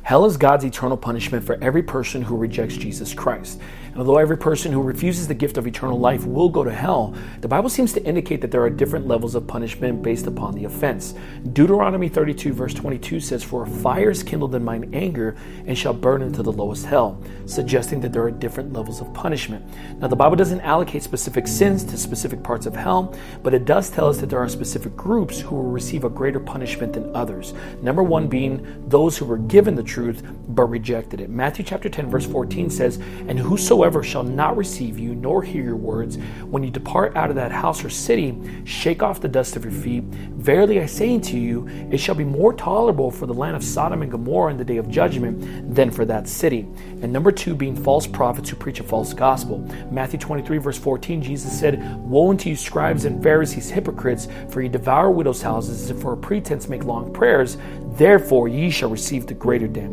Hell is God's eternal punishment for every person who rejects Jesus Christ. And although every person who refuses the gift of eternal life will go to hell, the Bible seems to indicate that there are different levels of punishment based upon the offense. Deuteronomy 32 verse 22 says, "For a fire is kindled in mine anger and shall burn into the lowest hell," suggesting that there are different levels of punishment. Now, the Bible doesn't allocate specific sins to specific parts of hell, but it does tell us that there are specific groups who will receive a greater punishment than others. Number one being those who were given the truth but rejected it. Matthew chapter 10 verse 14 says, "And whosoever shall not receive you nor hear your words, when you depart out of that house or city, shake off the dust of your feet. Verily I say unto you, it shall be more tolerable for the land of Sodom and Gomorrah in the day of judgment than for that city." And number two being false prophets who preach a false gospel. Matthew 23 verse 14, Jesus said, "Woe unto you, scribes and Pharisees, hypocrites, for ye devour widows' houses, and for a pretense make long prayers. Therefore ye shall receive the greater damnation."